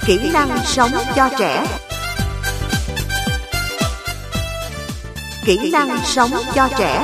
Kỹ năng sống cho trẻ. Kỹ năng sống cho trẻ.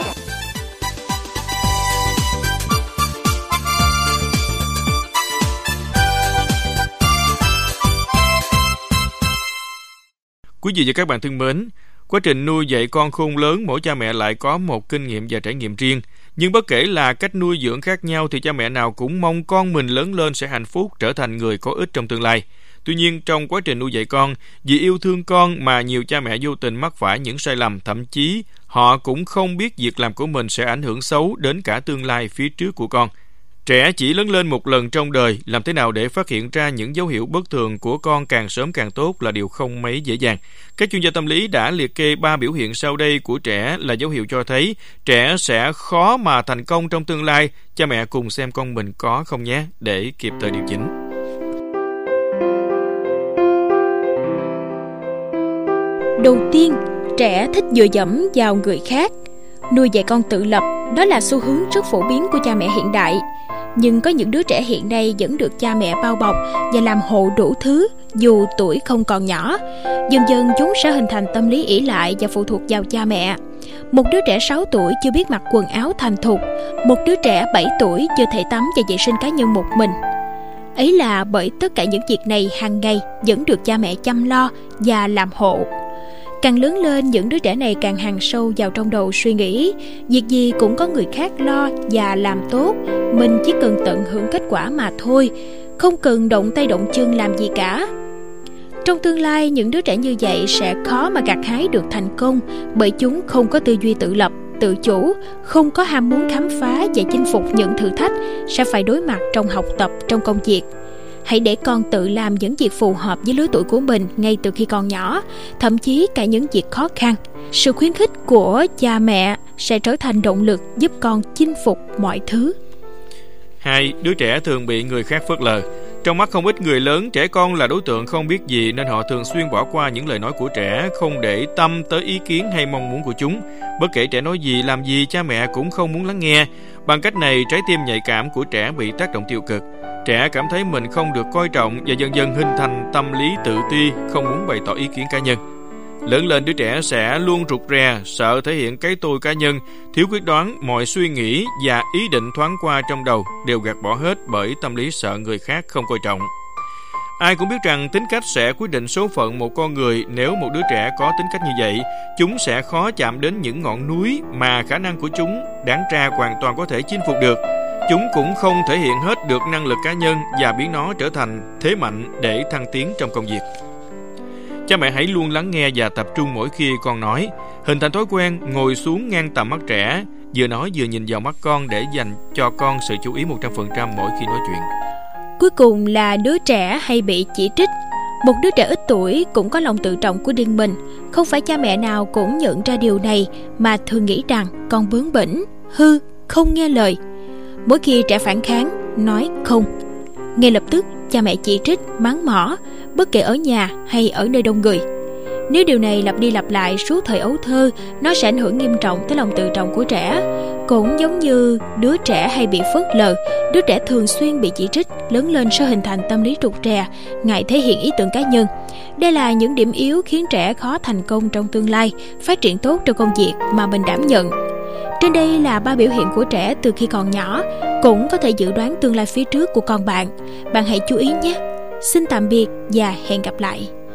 Quý vị và các bạn thân mến, quá trình nuôi dạy con khôn lớn, mỗi cha mẹ lại có một kinh nghiệm và trải nghiệm riêng. Nhưng bất kể là cách nuôi dưỡng khác nhau thì cha mẹ nào cũng mong con mình lớn lên sẽ hạnh phúc, trở thành người có ích trong tương lai. Tuy nhiên, trong quá trình nuôi dạy con, vì yêu thương con mà nhiều cha mẹ vô tình mắc phải những sai lầm, thậm chí họ cũng không biết việc làm của mình sẽ ảnh hưởng xấu đến cả tương lai phía trước của con. Trẻ chỉ lớn lên một lần trong đời, làm thế nào để phát hiện ra những dấu hiệu bất thường của con càng sớm càng tốt là điều không mấy dễ dàng. Các chuyên gia tâm lý đã liệt kê 3 biểu hiện sau đây của trẻ là dấu hiệu cho thấy trẻ sẽ khó mà thành công trong tương lai. Cha mẹ cùng xem con mình có không nhé, để kịp thời điều chỉnh. Đầu tiên, trẻ thích dựa dẫm vào người khác. Nuôi dạy con tự lập, đó là xu hướng rất phổ biến của cha mẹ hiện đại. Nhưng có những đứa trẻ hiện nay vẫn được cha mẹ bao bọc và làm hộ đủ thứ dù tuổi không còn nhỏ. Dần dần chúng sẽ hình thành tâm lý ỷ lại và phụ thuộc vào cha mẹ. Một đứa trẻ 6 tuổi chưa biết mặc quần áo thành thục, một đứa trẻ 7 tuổi chưa thể tắm và vệ sinh cá nhân một mình. Ấy là bởi tất cả những việc này hàng ngày vẫn được cha mẹ chăm lo và làm hộ. Càng lớn lên, những đứa trẻ này càng hằn sâu vào trong đầu suy nghĩ việc gì cũng có người khác lo và làm tốt, mình chỉ cần tận hưởng kết quả mà thôi, không cần động tay động chân làm gì cả. Trong tương lai, những đứa trẻ như vậy sẽ khó mà gặt hái được thành công, bởi chúng không có tư duy tự lập, tự chủ, không có ham muốn khám phá và chinh phục những thử thách sẽ phải đối mặt trong học tập, trong công việc. Hãy để con tự làm những việc phù hợp với lứa tuổi của mình ngay từ khi còn nhỏ, thậm chí cả những việc khó khăn. Sự khuyến khích của cha mẹ sẽ trở thành động lực giúp con chinh phục mọi thứ. 2. Đứa trẻ thường bị người khác phớt lờ. Trong mắt không ít người lớn, trẻ con là đối tượng không biết gì nên họ thường xuyên bỏ qua những lời nói của trẻ, không để tâm tới ý kiến hay mong muốn của chúng. Bất kể trẻ nói gì, làm gì, cha mẹ cũng không muốn lắng nghe. Bằng cách này, trái tim nhạy cảm của trẻ bị tác động tiêu cực. Trẻ cảm thấy mình không được coi trọng và dần dần hình thành tâm lý tự ti, không muốn bày tỏ ý kiến cá nhân. Lớn lên, đứa trẻ sẽ luôn rụt rè, sợ thể hiện cái tôi cá nhân, thiếu quyết đoán, mọi suy nghĩ và ý định thoáng qua trong đầu đều gạt bỏ hết bởi tâm lý sợ người khác không coi trọng. Ai cũng biết rằng tính cách sẽ quyết định số phận một con người. Nếu một đứa trẻ có tính cách như vậy, chúng sẽ khó chạm đến những ngọn núi mà khả năng của chúng đáng ra hoàn toàn có thể chinh phục được. Chúng cũng không thể hiện hết được năng lực cá nhân và biến nó trở thành thế mạnh để thăng tiến trong công việc. Cha mẹ hãy luôn lắng nghe và tập trung mỗi khi con nói. Hình thành thói quen ngồi xuống ngang tầm mắt trẻ, vừa nói vừa nhìn vào mắt con để dành cho con sự chú ý 100% mỗi khi nói chuyện. Cuối cùng là đứa trẻ hay bị chỉ trích. Một đứa trẻ ít tuổi cũng có lòng tự trọng của riêng mình. Không phải cha mẹ nào cũng nhận ra điều này mà thường nghĩ rằng con bướng bỉnh, hư, không nghe lời. Mỗi khi trẻ phản kháng, nói không, ngay lập tức cha mẹ chỉ trích, mắng mỏ, bất kể ở nhà hay ở nơi đông người. Nếu điều này lặp đi lặp lại suốt thời ấu thơ, nó sẽ ảnh hưởng nghiêm trọng tới lòng tự trọng của trẻ. Cũng giống như đứa trẻ hay bị phớt lờ, đứa trẻ thường xuyên bị chỉ trích, lớn lên sẽ hình thành tâm lý rụt rè, ngại thể hiện ý tưởng cá nhân. Đây là những điểm yếu khiến trẻ khó thành công trong tương lai, phát triển tốt trong công việc mà mình đảm nhận. Trên đây là 3 biểu hiện của trẻ từ khi còn nhỏ, cũng có thể dự đoán tương lai phía trước của con bạn. Bạn hãy chú ý nhé. Xin tạm biệt và hẹn gặp lại.